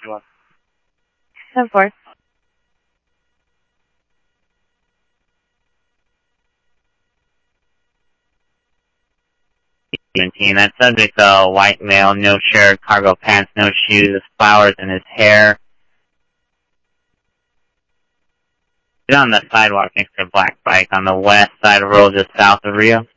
10-4. That subject, a white male, no shirt, cargo pants, no shoes, flowers in his hair. He's on the sidewalk next to a black bike on the west side of Roll, just south of Rio.